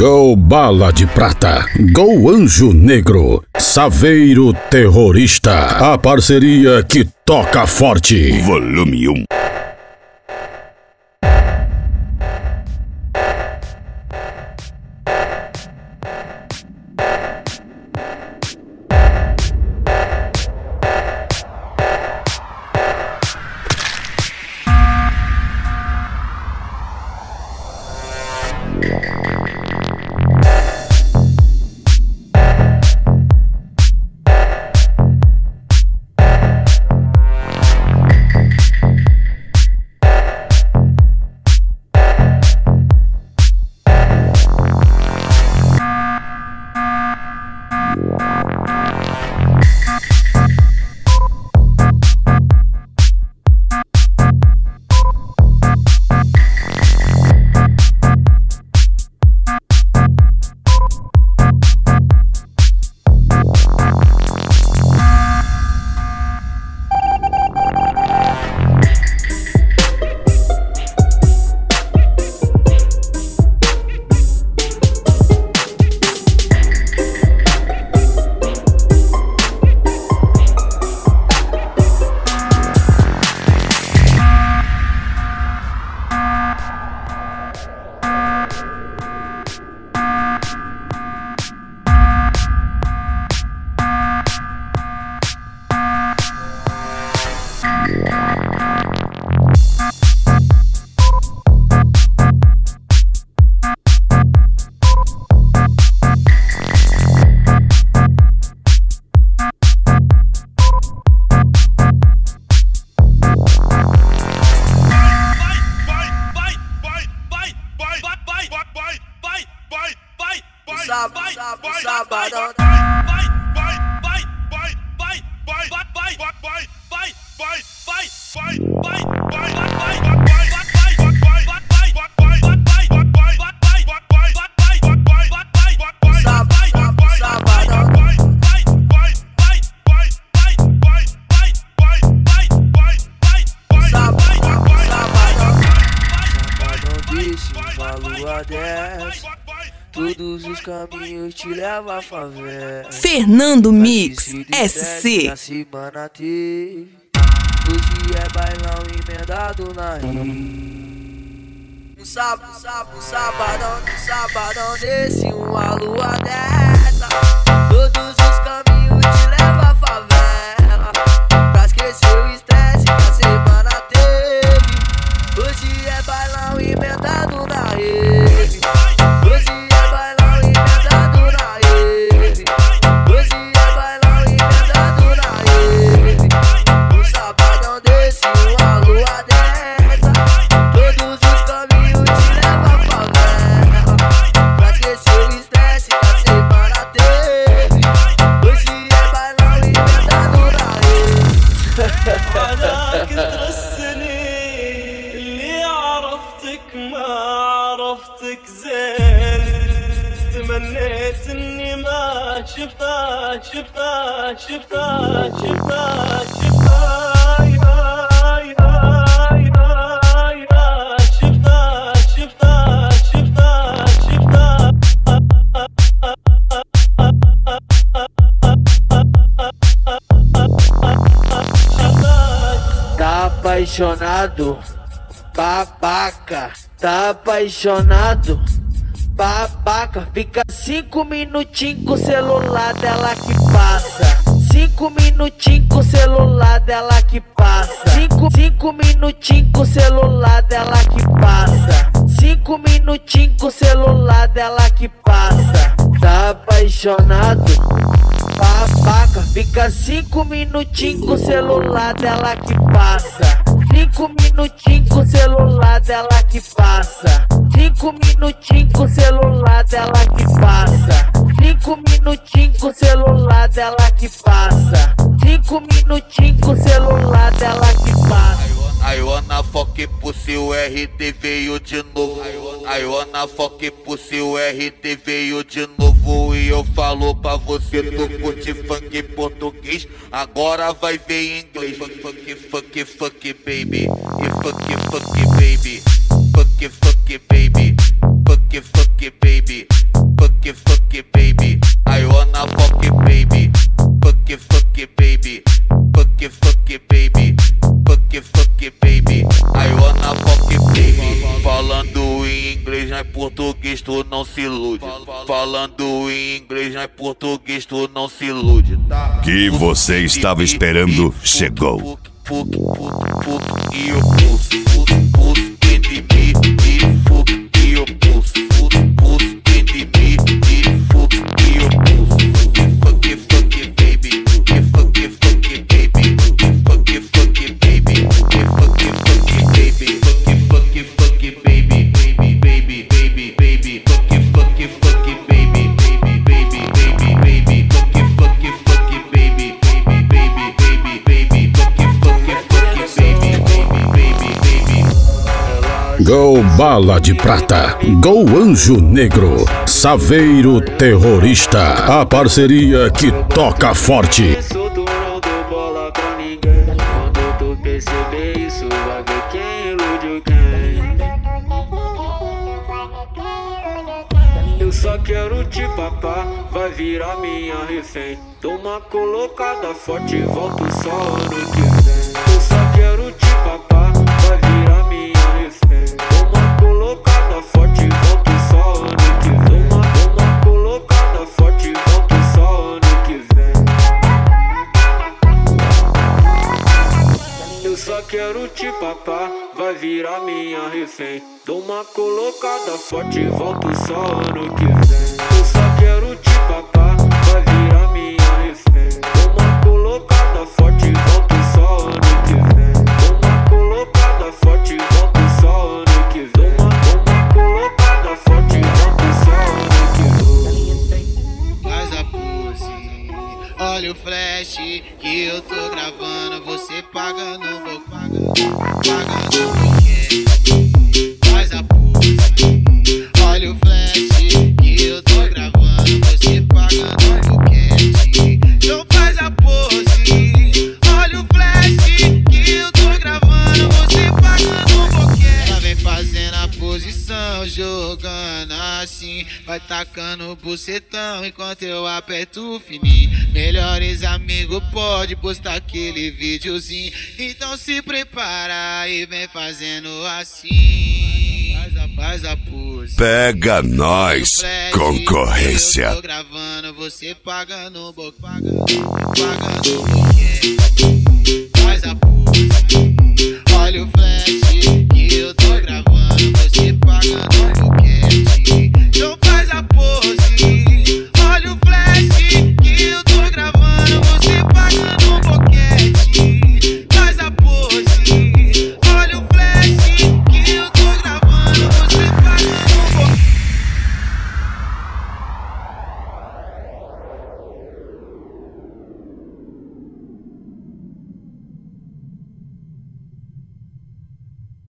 Gol Bala de Prata, Gol Anjo Negro, Saveiro Terrorista, a parceria que toca forte. Volume 1. Todos os caminhos te levam à favela. Fernando Mix SC. Na semana teve. Hoje é bailão emendado na rio. Sabadão desse, uma lua dessa. Todos os caminhos te levam à favela. Pra esquecer o estresse que a semana teve. Hoje é bailão emendado na rede. تمنيت اني ما شفتها Tá apaixonado, babaca. Tá apaixonado, babaca. Fica 5 minutinhos com o celular dela que passa. 5 minutinhos com o celular dela que passa. 5 minutinhos com o celular dela que passa. 5 minutinhos com o celular dela que passa. Tá apaixonado, babaca. Fica 5 minutinhos com o celular dela que passa. 5 minutinhos com o celular dela que passa. 5 minutinhos com o celular dela que passa. 5 minutinhos com o celular dela que passa. 5 minutinhos com o celular dela que passa. I wanna fuck pussy, o RD veio de novo. I wanna fuck pussy, o RD veio de novo. E eu falo pra você, tu curte funk português, agora vai ver em inglês. Fuck baby, e fuck baby. Fuck baby, fuck baby. fuck baby. I wanna fuck baby. Fuck baby. Fuck baby. Fuck baby. I wanna fuck baby. Falando em inglês, não é português, tu não se ilude. Falando em inglês, não é português, tu não se ilude. Que você estava esperando chegou. E eu pulso entre mim e fuck e eu pulso entre mim e fuck e eu pulso. Fuck baby, fuck baby, fuck baby, fuck baby, fuck baby, baby, fuck baby, Gol Bala de Prata, Gol Anjo Negro, Saveiro Terrorista, a parceria que toca forte. Solto, não dou bola pra ninguém. Quando tu perceber isso, vai ver quem iludiu quem. Eu só quero te papar, vai virar minha refém. Dou uma colocada forte e volto só ano que vem. Eu só quero te papar, vai virar minha refém. Dou uma colocada forte e volto só ano que vem. Dou uma colocada forte e volto só ano que vem. Eu só quero te papar, vai virar minha refém. Dou uma colocada forte e volto só ano que vem. Eu só quero te papar, vai virar minha refém. Dou uma colocada forte e volto só ano que vem. Dou uma colocada forte e volto só ano que vem. Dou uma colocada forte e volto só ano que vem. Faz a pose, olha o flash que eu tô gravando, você pagando, vou pagando porque faz a pose, olha o flash que eu tô gravando, você pagando boquete. Então faz a pose, olha o flash que eu tô gravando, você pagando boquete. Ela vem fazendo a posição, jogando assim, vai tacando o bucetão enquanto eu aperto o fininho. Melhores amigos pode postar aquele videozinho, então se prepara e vem fazendo assim. Faz a pose. Pega nós, concorrência. Eu tô gravando, você pagando boquete.